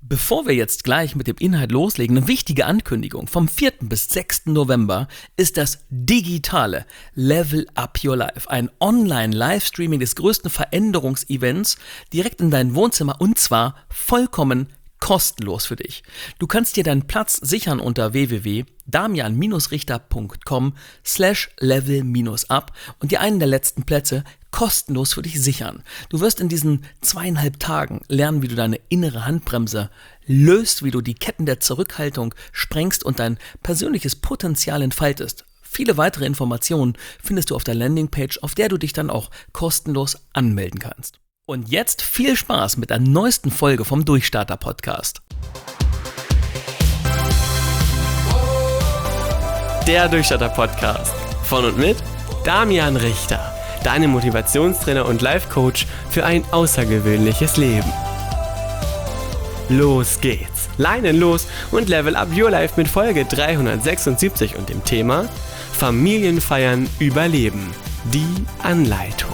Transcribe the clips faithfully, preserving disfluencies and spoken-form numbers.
Bevor wir jetzt gleich mit dem Inhalt loslegen, eine wichtige Ankündigung. Vom vierten bis sechsten November ist das digitale Level Up Your Life, ein Online-Livestreaming des größten Veränderungsevents direkt in dein Wohnzimmer und zwar vollkommen kostenlos für dich. Du kannst dir deinen Platz sichern unter w w w punkt damian richter punkt com slash level up und dir einen der letzten Plätze kostenlos für dich sichern. Du wirst in diesen zweieinhalb Tagen lernen, wie du deine innere Handbremse löst, wie du die Ketten der Zurückhaltung sprengst und dein persönliches Potenzial entfaltest. Viele weitere Informationen findest du auf der Landingpage, auf der du dich dann auch kostenlos anmelden kannst. Und jetzt viel Spaß mit der neuesten Folge vom Durchstarter-Podcast. Der Durchstarter-Podcast von und mit Damian Richter, deinem Motivationstrainer und Life-Coach für ein außergewöhnliches Leben. Los geht's, Leinen los und Level Up Your Life mit Folge dreihundertsechsundsiebzig und dem Thema Familienfeiern überleben, die Anleitung.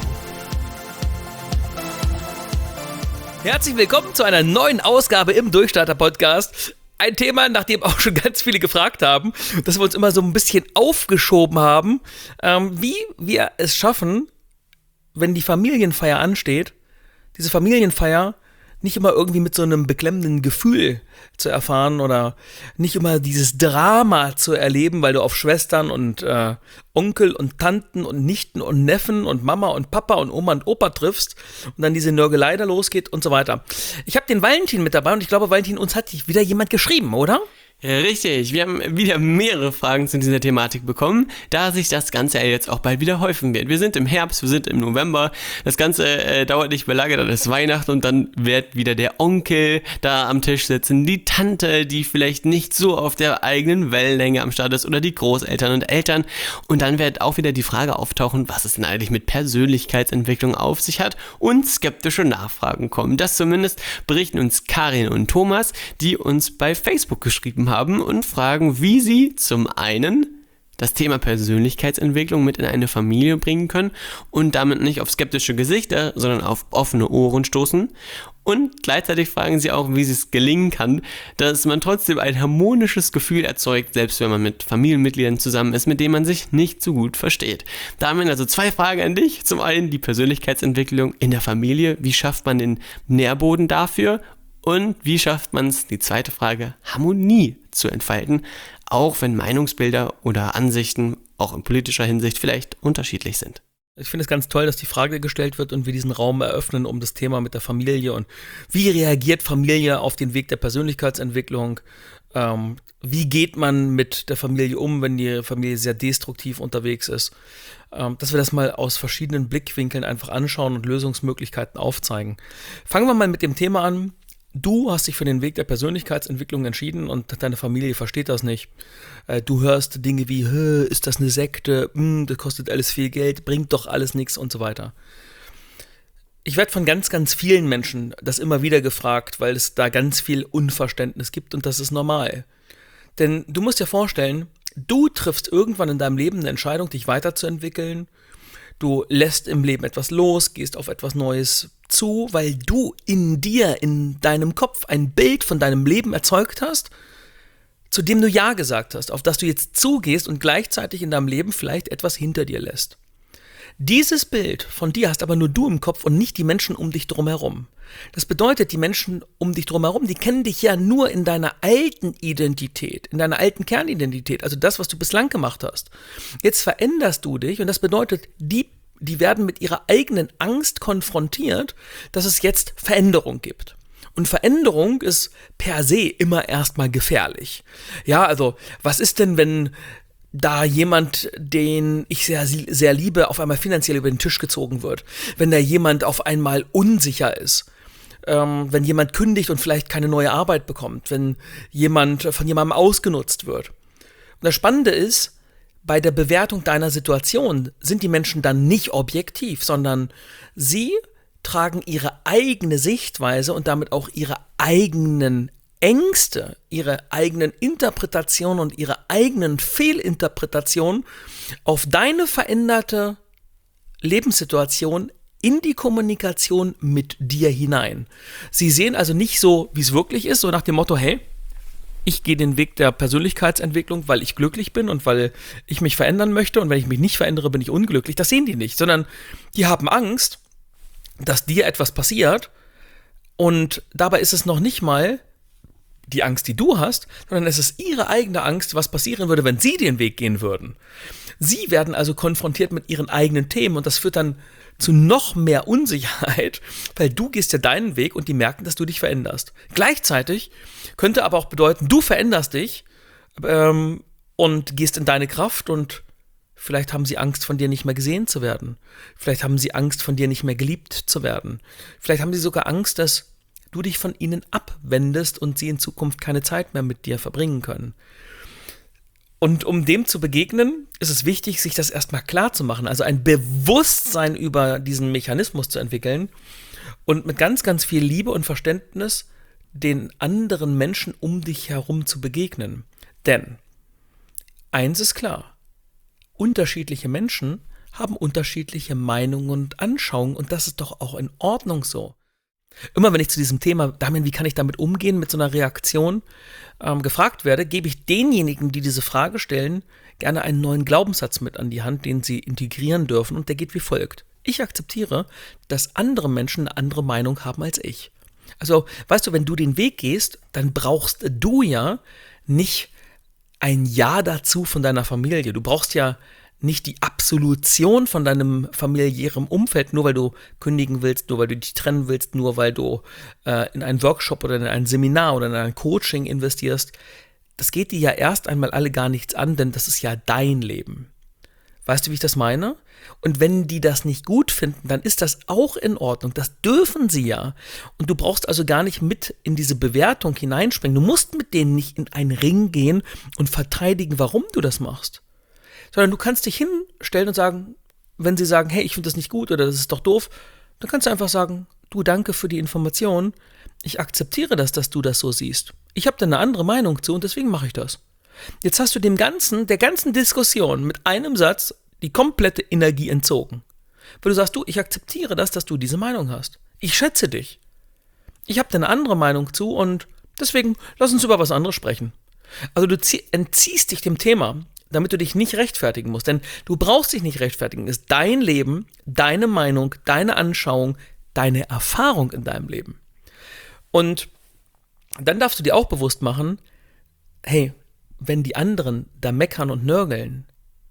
Herzlich willkommen zu einer neuen Ausgabe im Durchstarter-Podcast. Ein Thema, nach dem auch schon ganz viele gefragt haben, dass wir uns immer so ein bisschen aufgeschoben haben, ähm, wie wir es schaffen, wenn die Familienfeier ansteht, diese Familienfeier nicht immer irgendwie mit so einem beklemmenden Gefühl zu erfahren oder nicht immer dieses Drama zu erleben, weil du auf Schwestern und äh, Onkel und Tanten und Nichten und Neffen und Mama und Papa und Oma und Opa triffst und dann diese Nörgelei da losgeht und so weiter. Ich habe den Valentin mit dabei und ich glaube, Valentin, uns hat wieder jemand geschrieben, oder? Ja, richtig, wir haben wieder mehrere Fragen zu dieser Thematik bekommen, da sich das Ganze ja jetzt auch bald wieder häufen wird. Wir sind im Herbst, wir sind im November, das Ganze äh, dauert nicht mehr lange, dann ist Weihnachten und dann wird wieder der Onkel da am Tisch sitzen, die Tante, die vielleicht nicht so auf der eigenen Wellenlänge am Start ist oder die Großeltern und Eltern und dann wird auch wieder die Frage auftauchen, was es denn eigentlich mit Persönlichkeitsentwicklung auf sich hat und skeptische Nachfragen kommen. Das zumindest berichten uns Karin und Thomas, die uns bei Facebook geschrieben haben. haben und fragen, wie sie zum einen das Thema Persönlichkeitsentwicklung mit in eine Familie bringen können und damit nicht auf skeptische Gesichter, sondern auf offene Ohren stoßen. Und gleichzeitig fragen sie auch, wie es gelingen kann, dass man trotzdem ein harmonisches Gefühl erzeugt, selbst wenn man mit Familienmitgliedern zusammen ist, mit denen man sich nicht so gut versteht. Da haben wir also zwei Fragen an dich. Zum einen die Persönlichkeitsentwicklung in der Familie. Wie schafft man den Nährboden dafür? Und wie schafft man es, die zweite Frage, Harmonie zu entfalten, auch wenn Meinungsbilder oder Ansichten auch in politischer Hinsicht vielleicht unterschiedlich sind? Ich finde es ganz toll, dass die Frage gestellt wird und wir diesen Raum eröffnen um das Thema mit der Familie und wie reagiert Familie auf den Weg der Persönlichkeitsentwicklung? Ähm, wie geht man mit der Familie um, wenn die Familie sehr destruktiv unterwegs ist? Ähm, dass wir das mal aus verschiedenen Blickwinkeln einfach anschauen und Lösungsmöglichkeiten aufzeigen. Fangen wir mal mit dem Thema an. Du hast dich für den Weg der Persönlichkeitsentwicklung entschieden und deine Familie versteht das nicht. Du hörst Dinge wie, ist das eine Sekte, das kostet alles viel Geld, bringt doch alles nichts und so weiter. Ich werde von ganz, ganz vielen Menschen das immer wieder gefragt, weil es da ganz viel Unverständnis gibt und das ist normal. Denn du musst dir vorstellen, du triffst irgendwann in deinem Leben eine Entscheidung, dich weiterzuentwickeln. Du lässt im Leben etwas los, gehst auf etwas Neues zu, weil du in dir, in deinem Kopf ein Bild von deinem Leben erzeugt hast, zu dem du Ja gesagt hast, auf das du jetzt zugehst und gleichzeitig in deinem Leben vielleicht etwas hinter dir lässt. Dieses Bild von dir hast aber nur du im Kopf und nicht die Menschen um dich drumherum. Das bedeutet, die Menschen um dich drumherum, die kennen dich ja nur in deiner alten Identität, in deiner alten Kernidentität, also das, was du bislang gemacht hast. Jetzt veränderst du dich und das bedeutet, die, die werden mit ihrer eigenen Angst konfrontiert, dass es jetzt Veränderung gibt. Und Veränderung ist per se immer erstmal gefährlich. Ja, also was ist denn, wenn da jemand, den ich sehr, sehr liebe, auf einmal finanziell über den Tisch gezogen wird? Wenn da jemand auf einmal unsicher ist? Ähm, wenn jemand kündigt und vielleicht keine neue Arbeit bekommt? Wenn jemand von jemandem ausgenutzt wird? Und das Spannende ist, bei der Bewertung deiner Situation sind die Menschen dann nicht objektiv, sondern sie tragen ihre eigene Sichtweise und damit auch ihre eigenen Ängste, ihre eigenen Interpretationen und ihre eigenen Fehlinterpretationen auf deine veränderte Lebenssituation in die Kommunikation mit dir hinein. Sie sehen also nicht so, wie es wirklich ist, so nach dem Motto, hey, ich gehe den Weg der Persönlichkeitsentwicklung, weil ich glücklich bin und weil ich mich verändern möchte und wenn ich mich nicht verändere, bin ich unglücklich. Das sehen die nicht, sondern die haben Angst, dass dir etwas passiert und dabei ist es noch nicht mal die Angst, die du hast, sondern es ist ihre eigene Angst, was passieren würde, wenn sie den Weg gehen würden. Sie werden also konfrontiert mit ihren eigenen Themen und das führt dann zu noch mehr Unsicherheit, weil du gehst ja deinen Weg und die merken, dass du dich veränderst. Gleichzeitig könnte aber auch bedeuten, du veränderst dich ähm, und gehst in deine Kraft und vielleicht haben sie Angst, von dir nicht mehr gesehen zu werden. Vielleicht haben sie Angst, von dir nicht mehr geliebt zu werden. Vielleicht haben sie sogar Angst, dass du dich von ihnen abwendest und sie in Zukunft keine Zeit mehr mit dir verbringen können. Und um dem zu begegnen, ist es wichtig, sich das erstmal klar zu machen, also ein Bewusstsein über diesen Mechanismus zu entwickeln und mit ganz, ganz viel Liebe und Verständnis den anderen Menschen um dich herum zu begegnen. Denn eins ist klar, unterschiedliche Menschen haben unterschiedliche Meinungen und Anschauungen und das ist doch auch in Ordnung so. Immer wenn ich zu diesem Thema, Damian, wie kann ich damit umgehen, mit so einer Reaktion ähm, gefragt werde, gebe ich denjenigen, die diese Frage stellen, gerne einen neuen Glaubenssatz mit an die Hand, den sie integrieren dürfen und der geht wie folgt. Ich akzeptiere, dass andere Menschen eine andere Meinung haben als ich. Also, weißt du, wenn du den Weg gehst, dann brauchst du ja nicht ein Ja dazu von deiner Familie. Du brauchst ja nicht die Absolution von deinem familiären Umfeld, nur weil du kündigen willst, nur weil du dich trennen willst, nur weil du äh, in einen Workshop oder in ein Seminar oder in ein Coaching investierst. Das geht dir ja erst einmal alle gar nichts an, denn das ist ja dein Leben. Weißt du, wie ich das meine? Und wenn die das nicht gut finden, dann ist das auch in Ordnung. Das dürfen sie ja. Und du brauchst also gar nicht mit in diese Bewertung hineinspringen. Du musst mit denen nicht in einen Ring gehen und verteidigen, warum du das machst. Sondern du kannst dich hinstellen und sagen, wenn sie sagen, hey, ich finde das nicht gut oder das ist doch doof, dann kannst du einfach sagen, du, danke für die Information, ich akzeptiere das, dass du das so siehst. Ich habe da eine andere Meinung zu und deswegen mache ich das. Jetzt hast du dem ganzen, der ganzen Diskussion mit einem Satz die komplette Energie entzogen. Weil du sagst, du, ich akzeptiere das, dass du diese Meinung hast. Ich schätze dich. Ich habe da eine andere Meinung zu und deswegen lass uns über was anderes sprechen. Also du entziehst dich dem Thema, damit du dich nicht rechtfertigen musst. Denn du brauchst dich nicht rechtfertigen. Es ist dein Leben, deine Meinung, deine Anschauung, deine Erfahrung in deinem Leben. Und dann darfst du dir auch bewusst machen, hey, wenn die anderen da meckern und nörgeln,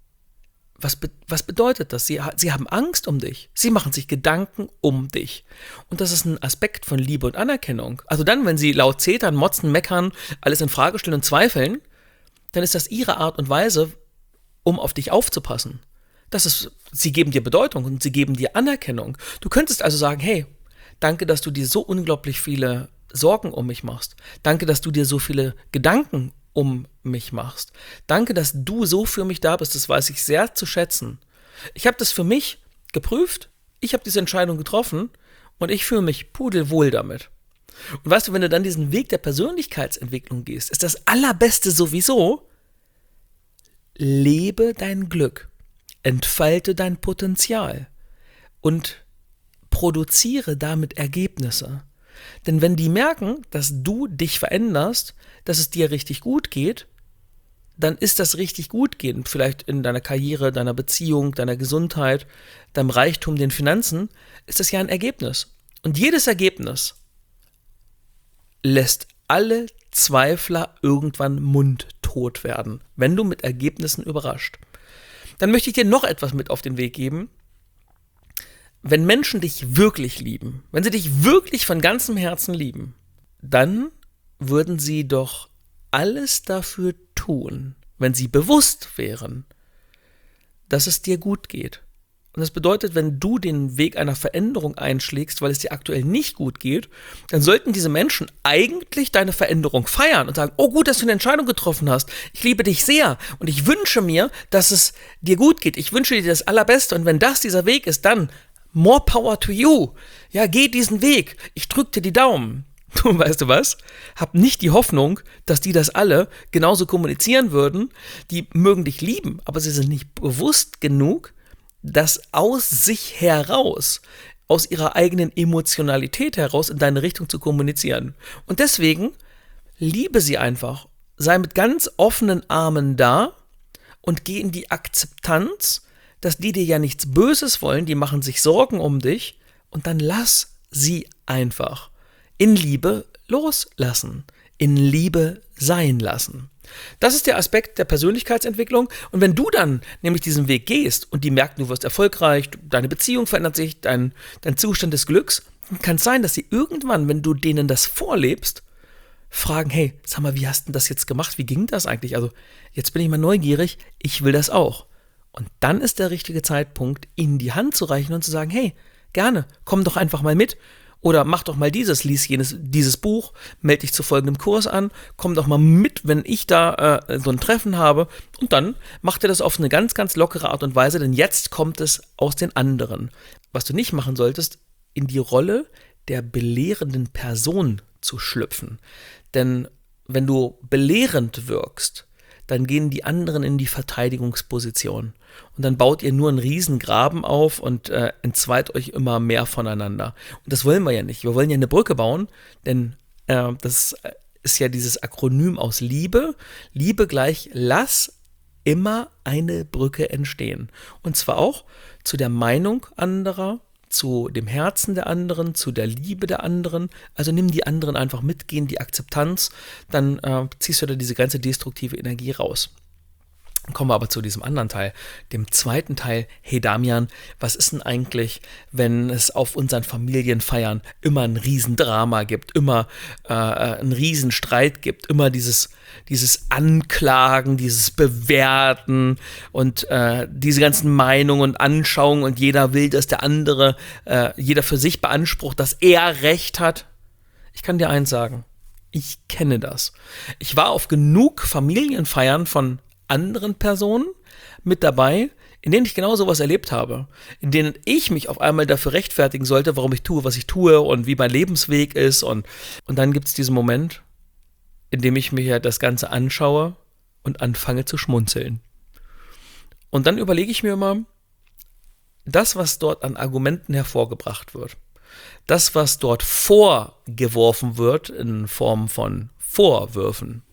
was, be- was bedeutet das? Sie, sie haben Angst um dich. Sie machen sich Gedanken um dich. Und das ist ein Aspekt von Liebe und Anerkennung. Also dann, wenn sie laut zetern, motzen, meckern, alles in Frage stellen und zweifeln, dann ist das ihre Art und Weise, um auf dich aufzupassen. Das ist, sie geben dir Bedeutung und sie geben dir Anerkennung. Du könntest also sagen, hey, danke, dass du dir so unglaublich viele Sorgen um mich machst. Danke, dass du dir so viele Gedanken um mich machst. Danke, dass du so für mich da bist. Das weiß ich sehr zu schätzen. Ich habe das für mich geprüft. Ich habe diese Entscheidung getroffen und ich fühle mich pudelwohl damit. Und weißt du, wenn du dann diesen Weg der Persönlichkeitsentwicklung gehst, ist das Allerbeste sowieso, lebe dein Glück, entfalte dein Potenzial und produziere damit Ergebnisse. Denn wenn die merken, dass du dich veränderst, dass es dir richtig gut geht, dann ist das richtig gut gehen, vielleicht in deiner Karriere, deiner Beziehung, deiner Gesundheit, deinem Reichtum, den Finanzen, ist das ja ein Ergebnis. Und jedes Ergebnis lässt alle Zweifler irgendwann mundtot werden, wenn du mit Ergebnissen überrascht. Dann möchte ich dir noch etwas mit auf den Weg geben. Wenn Menschen dich wirklich lieben, wenn sie dich wirklich von ganzem Herzen lieben, dann würden sie doch alles dafür tun, wenn sie bewusst wären, dass es dir gut geht. Und das bedeutet, wenn du den Weg einer Veränderung einschlägst, weil es dir aktuell nicht gut geht, dann sollten diese Menschen eigentlich deine Veränderung feiern und sagen, oh gut, dass du eine Entscheidung getroffen hast. Ich liebe dich sehr und ich wünsche mir, dass es dir gut geht. Ich wünsche dir das Allerbeste und wenn das dieser Weg ist, dann more power to you. Ja, geh diesen Weg. Ich drück dir die Daumen. Du, weißt du was? Hab nicht die Hoffnung, dass die das alle genauso kommunizieren würden. Die mögen dich lieben, aber sie sind nicht bewusst genug, das aus sich heraus aus ihrer eigenen Emotionalität heraus in deine Richtung zu kommunizieren. Und deswegen liebe sie einfach. Sei mit ganz offenen Armen da und geh in die Akzeptanz, dass die dir ja nichts Böses wollen, die machen sich Sorgen um dich und dann lass sie einfach in Liebe loslassen, in Liebe sein lassen. Das ist der Aspekt der Persönlichkeitsentwicklung. Und wenn du dann nämlich diesen Weg gehst und die merken, du wirst erfolgreich, deine Beziehung verändert sich, dein, dein Zustand des Glücks, dann kann es sein, dass sie irgendwann, wenn du denen das vorlebst, fragen, hey, sag mal, wie hast du das jetzt gemacht? Wie ging das eigentlich? Also jetzt bin ich mal neugierig, ich will das auch. Und dann ist der richtige Zeitpunkt, ihnen die Hand zu reichen und zu sagen, hey, gerne, komm doch einfach mal mit. Oder mach doch mal dieses, lies jenes, dieses Buch, melde dich zu folgendem Kurs an, komm doch mal mit, wenn ich da äh, so ein Treffen habe. Und dann macht ihr das auf eine ganz, ganz lockere Art und Weise, denn jetzt kommt es aus den anderen. Was du nicht machen solltest, in die Rolle der belehrenden Person zu schlüpfen. Denn wenn du belehrend wirkst, dann gehen die anderen in die Verteidigungsposition. Und dann baut ihr nur einen Riesengraben auf und äh, entzweit euch immer mehr voneinander. Und das wollen wir ja nicht. Wir wollen ja eine Brücke bauen, denn äh, das ist ja dieses Akronym aus Liebe. Liebe gleich, lass immer eine Brücke entstehen. Und zwar auch zu der Meinung anderer, zu dem Herzen der anderen, zu der Liebe der anderen. Also nimm die anderen einfach mit, geh in die Akzeptanz, dann äh, ziehst du da diese ganze destruktive Energie raus. Dann kommen wir aber zu diesem anderen Teil, dem zweiten Teil. Hey Damian, was ist denn eigentlich, wenn es auf unseren Familienfeiern immer ein Riesendrama gibt, immer äh, einen Riesenstreit gibt, immer dieses, dieses Anklagen, dieses Bewerten und äh, diese ganzen Meinungen und Anschauungen und jeder will, dass der andere, äh, jeder für sich beansprucht, dass er Recht hat? Ich kann dir eins sagen, ich kenne das. Ich war auf genug Familienfeiern von anderen Personen mit dabei, in denen ich genau sowas erlebt habe, in denen ich mich auf einmal dafür rechtfertigen sollte, warum ich tue, was ich tue und wie mein Lebensweg ist und, und dann gibt es diesen Moment, in dem ich mir das Ganze anschaue und anfange zu schmunzeln. Und dann überlege ich mir immer, das, was dort an Argumenten hervorgebracht wird, das, was dort vorgeworfen wird in Form von Vorwürfen,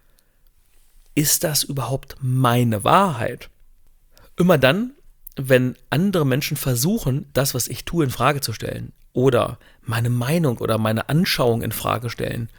ist das überhaupt meine Wahrheit? Immer dann, wenn andere Menschen versuchen, das, was ich tue, in Frage zu stellen oder meine Meinung oder meine Anschauung in Frage stellen,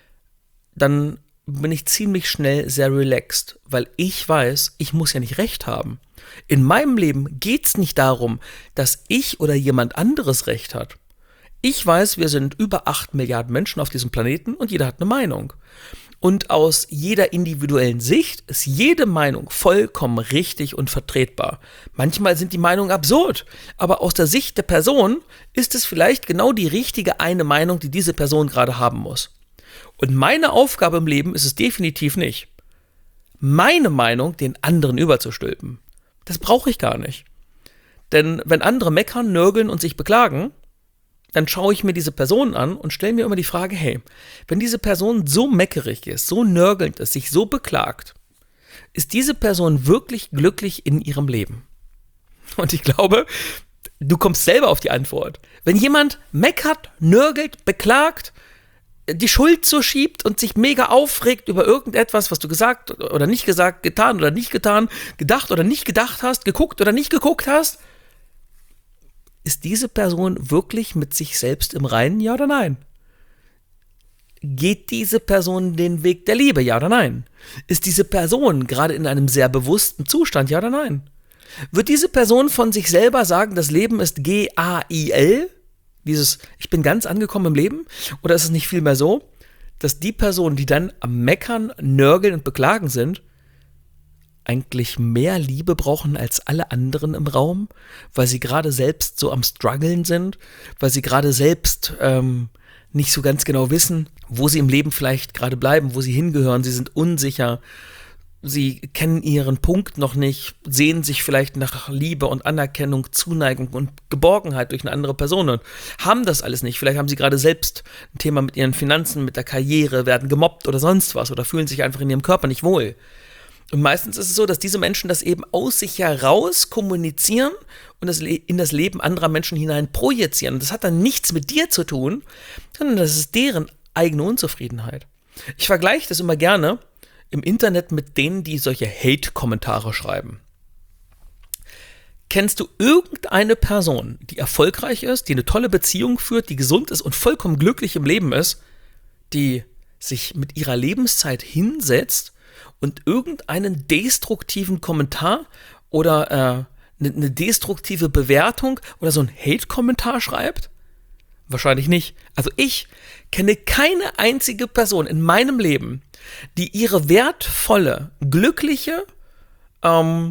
dann bin ich ziemlich schnell sehr relaxed, weil ich weiß, ich muss ja nicht recht haben. In meinem Leben geht es nicht darum, dass ich oder jemand anderes Recht hat. Ich weiß, wir sind über acht Milliarden Menschen auf diesem Planeten und jeder hat eine Meinung. Und aus jeder individuellen Sicht ist jede Meinung vollkommen richtig und vertretbar. Manchmal sind die Meinungen absurd, aber aus der Sicht der Person ist es vielleicht genau die richtige eine Meinung, die diese Person gerade haben muss. Und meine Aufgabe im Leben ist es definitiv nicht, meine Meinung den anderen überzustülpen. Das brauche ich gar nicht. Denn wenn andere meckern, nörgeln und sich beklagen, dann schaue ich mir diese Person an und stelle mir immer die Frage, hey, wenn diese Person so meckerig ist, so nörgelnd ist, sich so beklagt, ist diese Person wirklich glücklich in ihrem Leben? Und ich glaube, du kommst selber auf die Antwort. Wenn jemand meckert, nörgelt, beklagt, die Schuld zuschiebt und sich mega aufregt über irgendetwas, was du gesagt oder nicht gesagt, getan oder nicht getan, gedacht oder nicht gedacht hast, geguckt oder nicht geguckt hast, ist diese Person wirklich mit sich selbst im Reinen, ja oder nein? Geht diese Person den Weg der Liebe, ja oder nein? Ist diese Person gerade in einem sehr bewussten Zustand, ja oder nein? Wird diese Person von sich selber sagen, das Leben ist G A I L? Dieses, ich bin ganz angekommen im Leben? Oder ist es nicht vielmehr so, dass die Personen, die dann am Meckern, Nörgeln und Beklagen sind, eigentlich mehr Liebe brauchen als alle anderen im Raum, weil sie gerade selbst so am Struggeln sind, weil sie gerade selbst ähm, nicht so ganz genau wissen, wo sie im Leben vielleicht gerade bleiben, wo sie hingehören, sie sind unsicher, sie kennen ihren Punkt noch nicht, sehen sich vielleicht nach Liebe und Anerkennung, Zuneigung und Geborgenheit durch eine andere Person und haben das alles nicht. Vielleicht haben sie gerade selbst ein Thema mit ihren Finanzen, mit der Karriere, werden gemobbt oder sonst was oder fühlen sich einfach in ihrem Körper nicht wohl. Und meistens ist es so, dass diese Menschen das eben aus sich heraus kommunizieren und das in das Leben anderer Menschen hinein projizieren. Und das hat dann nichts mit dir zu tun, sondern das ist deren eigene Unzufriedenheit. Ich vergleiche das immer gerne im Internet mit denen, die solche Hate-Kommentare schreiben. Kennst du irgendeine Person, die erfolgreich ist, die eine tolle Beziehung führt, die gesund ist und vollkommen glücklich im Leben ist, die sich mit ihrer Lebenszeit hinsetzt und irgendeinen destruktiven Kommentar oder äh, eine, eine destruktive Bewertung oder so einen Hate-Kommentar schreibt? Wahrscheinlich nicht. Also ich kenne keine einzige Person in meinem Leben, die ihre wertvolle, glückliche, ähm,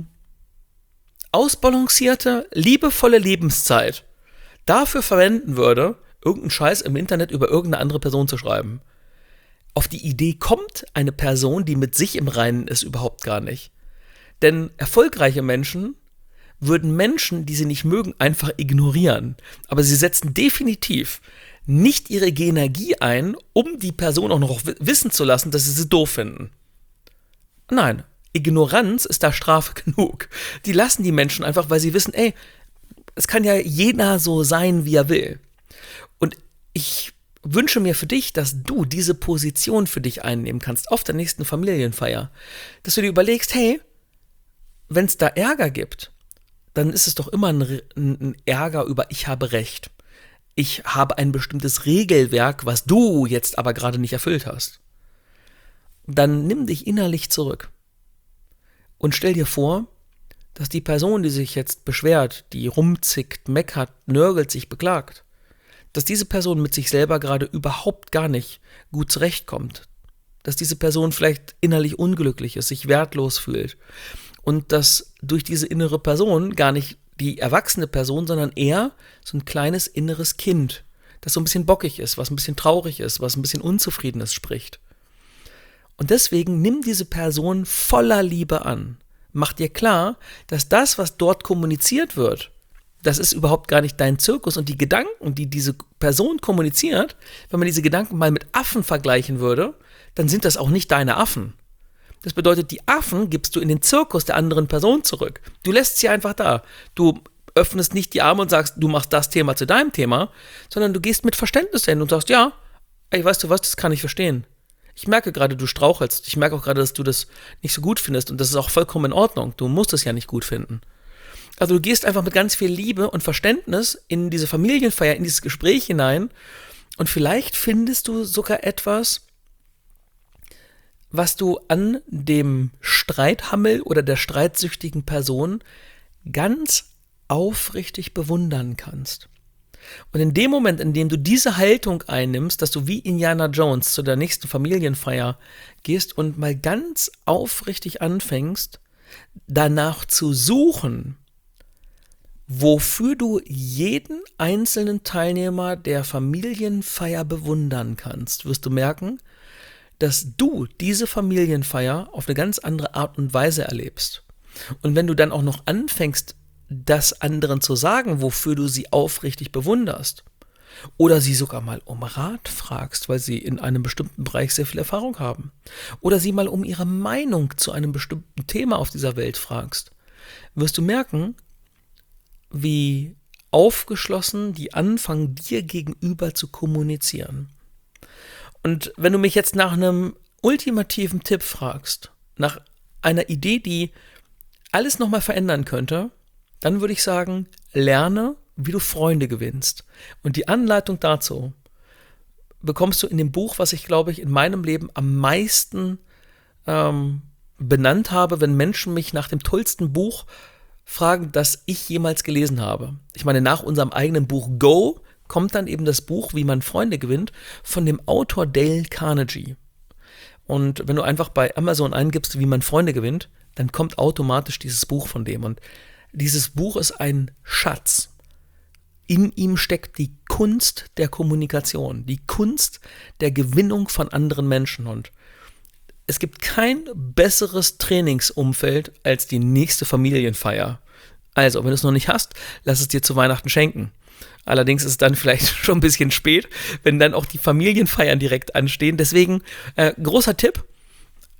ausbalancierte, liebevolle Lebenszeit dafür verwenden würde, irgendeinen Scheiß im Internet über irgendeine andere Person zu schreiben. Auf die Idee kommt eine Person, die mit sich im Reinen ist, überhaupt gar nicht. Denn erfolgreiche Menschen würden Menschen, die sie nicht mögen, einfach ignorieren. Aber sie setzen definitiv nicht ihre Energie ein, um die Person auch noch wissen zu lassen, dass sie sie doof finden. Nein, Ignoranz ist da Strafe genug. Die lassen die Menschen einfach, weil sie wissen, ey, es kann ja jeder so sein, wie er will. Und ich wünsche mir für dich, dass du diese Position für dich einnehmen kannst auf der nächsten Familienfeier. Dass du dir überlegst, hey, wenn es da Ärger gibt, dann ist es doch immer ein, ein Ärger über ich habe Recht. Ich habe ein bestimmtes Regelwerk, was du jetzt aber gerade nicht erfüllt hast. Dann nimm dich innerlich zurück und stell dir vor, dass die Person, die sich jetzt beschwert, die rumzickt, meckert, nörgelt, sich beklagt, dass diese Person mit sich selber gerade überhaupt gar nicht gut zurechtkommt. Dass diese Person vielleicht innerlich unglücklich ist, sich wertlos fühlt. Und dass durch diese innere Person gar nicht die erwachsene Person, sondern eher so ein kleines inneres Kind, das so ein bisschen bockig ist, was ein bisschen traurig ist, was ein bisschen unzufrieden ist, spricht. Und deswegen nimm diese Person voller Liebe an. Mach dir klar, dass das, was dort kommuniziert wird, das ist überhaupt gar nicht dein Zirkus und die Gedanken, die diese Person kommuniziert, wenn man diese Gedanken mal mit Affen vergleichen würde, dann sind das auch nicht deine Affen. Das bedeutet, die Affen gibst du in den Zirkus der anderen Person zurück. Du lässt sie einfach da. Du öffnest nicht die Arme und sagst, du machst das Thema zu deinem Thema, sondern du gehst mit Verständnis hin und sagst, ja, ey, weißt du was, das kann ich verstehen. Ich merke gerade, du strauchelst. Ich merke auch gerade, dass du das nicht so gut findest und das ist auch vollkommen in Ordnung. Du musst es ja nicht gut finden. Also du gehst einfach mit ganz viel Liebe und Verständnis in diese Familienfeier, in dieses Gespräch hinein und vielleicht findest du sogar etwas, was du an dem Streithammel oder der streitsüchtigen Person ganz aufrichtig bewundern kannst. Und in dem Moment, in dem du diese Haltung einnimmst, dass du wie Indiana Jones zu der nächsten Familienfeier gehst und mal ganz aufrichtig anfängst, danach zu suchen, wofür du jeden einzelnen Teilnehmer der Familienfeier bewundern kannst, wirst du merken, dass du diese Familienfeier auf eine ganz andere Art und Weise erlebst. Und wenn du dann auch noch anfängst, das anderen zu sagen, wofür du sie aufrichtig bewunderst, oder sie sogar mal um Rat fragst, weil sie in einem bestimmten Bereich sehr viel Erfahrung haben, oder sie mal um ihre Meinung zu einem bestimmten Thema auf dieser Welt fragst, wirst du merken, wie aufgeschlossen die anfangen, dir gegenüber zu kommunizieren. Und wenn du mich jetzt nach einem ultimativen Tipp fragst, nach einer Idee, die alles nochmal verändern könnte, dann würde ich sagen, lerne, wie du Freunde gewinnst. Und die Anleitung dazu bekommst du in dem Buch, was ich, glaube ich, in meinem Leben am meisten ähm, benannt habe, wenn Menschen mich nach dem tollsten Buch fragen, das ich jemals gelesen habe. Ich meine, nach unserem eigenen Buch Go kommt dann eben das Buch, wie man Freunde gewinnt, von dem Autor Dale Carnegie. Und wenn du einfach bei Amazon eingibst, wie man Freunde gewinnt, dann kommt automatisch dieses Buch von dem. Und dieses Buch ist ein Schatz. In ihm steckt die Kunst der Kommunikation, die Kunst der Gewinnung von anderen Menschen. Und es gibt kein besseres Trainingsumfeld als die nächste Familienfeier. Also, wenn du es noch nicht hast, lass es dir zu Weihnachten schenken. Allerdings ist es dann vielleicht schon ein bisschen spät, wenn dann auch die Familienfeiern direkt anstehen. Deswegen, äh, großer Tipp,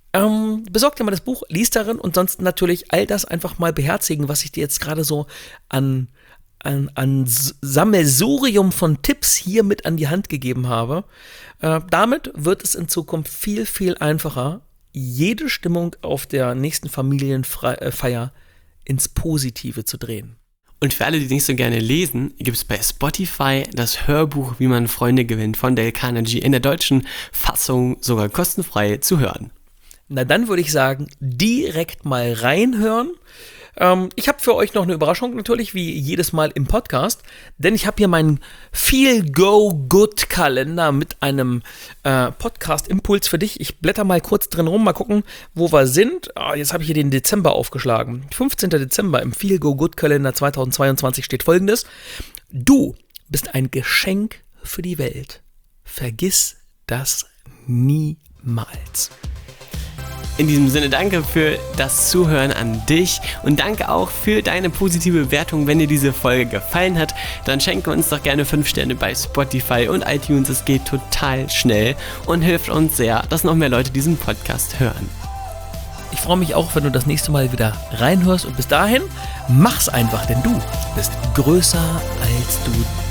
Ähm, besorg dir mal das Buch, lies darin und sonst natürlich all das einfach mal beherzigen, was ich dir jetzt gerade so an, an, an Sammelsurium von Tipps hier mit an die Hand gegeben habe. Äh, damit wird es in Zukunft viel, viel einfacher, jede Stimmung auf der nächsten Familienfeier ins Positive zu drehen. Und für alle, die nicht so gerne lesen, gibt es bei Spotify das Hörbuch Wie man Freunde gewinnt von Dale Carnegie in der deutschen Fassung sogar kostenfrei zu hören. Na, dann würde ich sagen, direkt mal reinhören. Ähm, ich habe für euch noch eine Überraschung natürlich, wie jedes Mal im Podcast, denn ich habe hier meinen Feel-Go-Good-Kalender mit einem äh, Podcast-Impuls für dich. Ich blätter mal kurz drin rum, mal gucken, wo wir sind. Oh, jetzt habe ich hier den Dezember aufgeschlagen. fünfzehnten Dezember im Feel-Go-Good-Kalender zweitausendzweiundzwanzig steht Folgendes. Du bist ein Geschenk für die Welt. Vergiss das niemals. In diesem Sinne, danke für das Zuhören an dich und danke auch für deine positive Bewertung. Wenn dir diese Folge gefallen hat, dann schenke uns doch gerne fünf Sterne bei Spotify und iTunes. Es geht total schnell und hilft uns sehr, dass noch mehr Leute diesen Podcast hören. Ich freue mich auch, wenn du das nächste Mal wieder reinhörst und bis dahin, mach's einfach, denn du bist größer als du